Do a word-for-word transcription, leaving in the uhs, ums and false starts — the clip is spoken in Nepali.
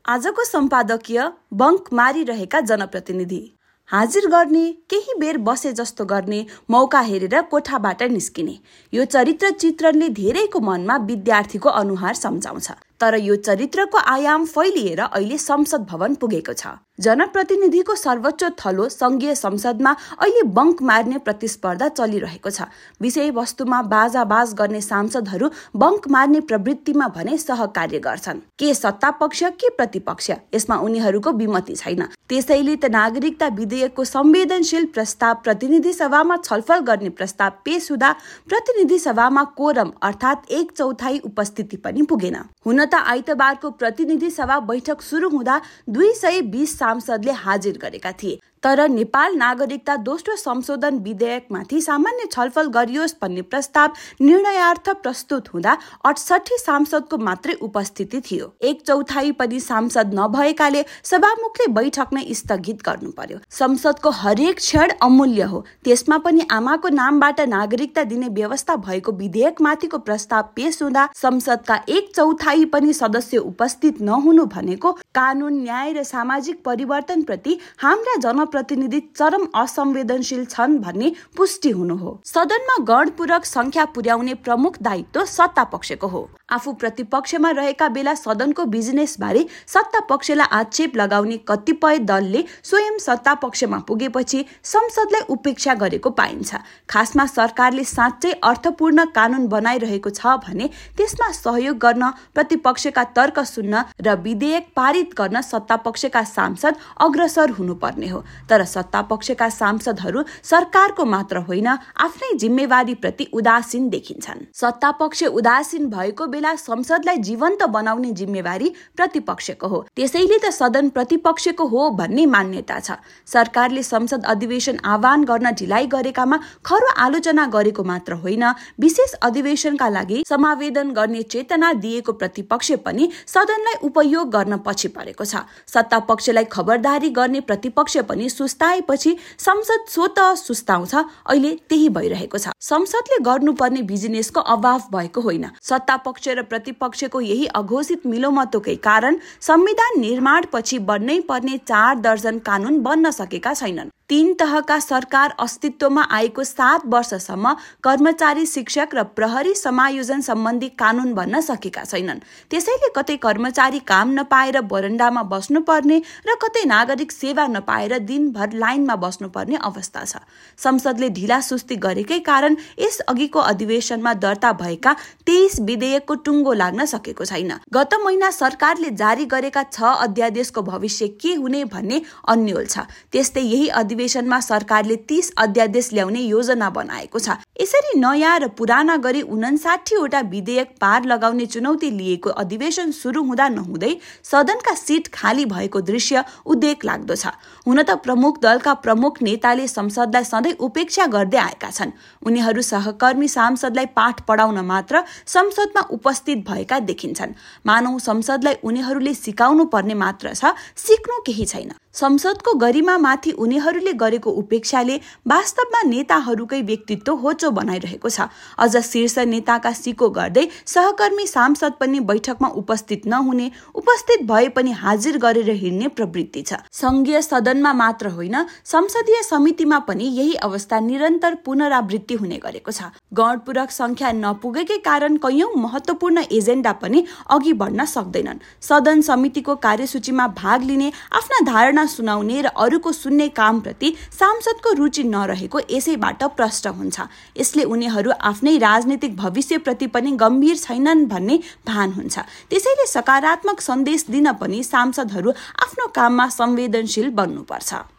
आजको सम्पादकीय बङ्क मारिरहेका जनप्रतिनिधि। हाजिर गर्ने, केही बेर बसे जस्तो गर्ने, मौका हेरेर कोठाबाट निस्किने, यो चरित्र चित्रणले धेरैको मनमा विद्यार्थीको अनुहार सम्झाउँछ। तर यो चरित्रको आयाम फैलिएर अहिले संसद भवन पुगेको छ। जनप्रतिनिधिको सर्वोच्च थलो संघीय संसदमा अहिले बङ्क मार्ने प्रतिस्पर्धा चलिरहेको छ। विषयवस्तुमा बाजाबाज गर्ने सांसदहरू बङ्क मार्ने प्रवृत्तिमा भने सहकार्य गर्छन्। के सत्ता पक्ष के प्रतिपक्ष, यसमा उनीहरूको विमति छैन। त्यसैले त नागरिकता विधेयकको संवेदनशील प्रस्ताव प्रतिनिधि सभामा छलफल गर्ने प्रस्ताव पेश हुँदा प्रतिनिधि सभामा कोरम अर्थात् एक चौथाई उपस्थिति पनि पुगेन। हुन त आइतबारको प्रतिनिधि सभा बैठक सुरु हुँदा दुई सय बीस सांसदले हाजिर गरेका थिए। तर नेपाल नागरिकता दोस्रो संशोधन विधेयकमाथि सामान्य छलफल गरियोस् भन्ने प्रस्ताव निर्णयार्थ प्रस्तुत हुँदा अठसट्ठी सांसदको मात्रै उपस्थिति थियो। एक चौथाई पनि सांसद नभएकाले सभामुखले बैठक नै स्थगित गर्नु पर्यो। संसदको हरेक क्षण अमूल्य हो, त्यसमा पनि आमाको नामबाट नागरिकता दिने व्यवस्था भएको विधेयकमाथिको प्रस्ताव पेश हुँदा संसदका एक चौथाई पनि सदस्य उपस्थित नहुनु भनेको कानून, न्याय र सामाजिक परिवर्तन प्रति हाम्रा जन प्रतिनिधि चरम असंवेदनशील छन् भन्ने पुष्टि हुनु हो। सदनमा गणपूरक संख्या पुर्याउने प्रमुख दायित्व सत्ता पक्षको हो। आफू प्रतिपक्षमा रहेका बेला सदनको बिजनेस बारे सत्ता पक्षलाई आक्षेप लगाउने कतिपय दलले स्वयं सत्ता पक्षमा पुगेपछि संसदलाई उपेक्षा गरेको पाइन्छ। खासमा सरकारले साँच्चै अर्थपूर्ण कानून बनाइरहेको छ भने त्यसमा सहयोग गर्न, प्रतिपक्षका तर्क सुन्न र विधेयक पारित गर्न सत्ता पक्षका सांसद अग्रसर हुनुपर्ने हो। तर सत्ता पक्षका सांसदहरू सरकारको मात्र होइन, आफ्नै जिम्मेवारी प्रति उदासीन देखिन्छन्। सत्ता पक्ष उदासीन भएको बेला संसदलाई जीवन्त बनाउने जिम्मेवारी प्रतिपक्षको हो। त्यसैले त सदन प्रतिपक्षको हो भन्ने मान्यता छ। सरकारले संसद अधिवेशन आह्वान गर्न ढिलाइ गरेकामा खरो आलोचना गरेको मात्र होइन, विशेष अधिवेशनका लागि समावेदन गर्ने चेतना दिएको प्रतिपक्ष पनि सदनलाई उपयोग गर्न पछि परेको छ। सत्ता पक्षलाई खबरदारी गर्ने प्रतिपक्ष पनि सुस्ताएपछि संसद स्वतः सुस्ताउँछ। अहिले त्यही भइरहेको छ। संसदले गर्नुपर्ने बिजनेसको अभाव भएको होइन, सत्ता पक्ष र प्रतिपक्षको यही अघोषित मिलोमतोकै कारण संविधान निर्माण पछि बन्नै पर्ने चार दर्जन कानून बन्न सकेका छैनन्। तीन तहका सरकार अस्तित्वमा आएको सात वर्षसम्म कर्मचारी, शिक्षक र प्रहरी समायोजन सम्बन्धी कानून बन्न सकेका छैनन्। त्यसैले कतै कर्मचारी काम नपाएर बरन्डामा बस्नुपर्ने र कतै नागरिक सेवा नपाएर दिनभर लाइनमा बस्नुपर्ने अवस्था छ। संसदले ढिला सुस्ती गरेकै कारण यस अघिको अधिवेशनमा दर्ता भएका तेइस विधेयकको टुङ्गो लाग्न सकेको छैन। गत महिना सरकारले जारी गरेका छ अध्यादेशको भविष्य के हुने भन्ने अन्यल छ। त्यस्तै यही अधिवेशनमा सरकारले तीस अध्यादेश ल्याउने योजना बनाएको छ। यसरी नयाँ र पुराना गरी उनासाठी वटा विधेयक पार लगाउने चुनौती लिएको अधिवेशन सुरु हुँदा नहुँदै सदनका सिट खाली भएको दृश्य उद्वेग लाग्दो छ। हुन त प्रमुख दलका प्रमुख नेताले संसदलाई सधैँ उपेक्षा गर्दै आएका छन्। उनीहरू सहकर्मी सांसदलाई पाठ पढाउन मात्र संसदमा उपस्थित भएका देखिन्छन्। मानौ संसदलाई उनीहरूले सिकाउनु पर्ने मात्र छ, सिक्नु केही छैन। संसदको गरिमामाथि उनीहरूले गरेको उपेक्षाले वास्तवमा नेताहरूकै व्यक्तित्व होचो बनाइरहेको छ। अझ शीर्ष नेताका सिको गर्दै सहकर्मी सांसद पनि बैठकमा उपस्थित नहुने, उपस्थित भए पनि हाजिर गरेर हिँड्ने प्रवृत्ति छ। संघीय सदनमा मात्र होइन, संसदीय समितिमा पनि यही अवस्था निरन्तर पुनरावृत्ति हुने गरेको छ। गणपूरक संख्या नपुगेकै कारण कैयौं महत्वपूर्ण एजेन्डा पनि अघि बढ्न सक्दैनन्। सदन समितिको कार्यसूचीमा भाग लिने, आफ्ना धारणा सुनाउने र अरूको सुन्ने काम प्रति सांसदको रुचि नरहेको यसैबाट प्रष्ट हुन्छ। यसले उनीहरू आफ्नै राजनीतिक भविष्यप्रति पनि गम्भीर छैनन् भन्ने भान हुन्छ। त्यसैले सकारात्मक सन्देश दिन पनि सांसदहरू आफ्नो काममा संवेदनशील बन्नुपर्छ।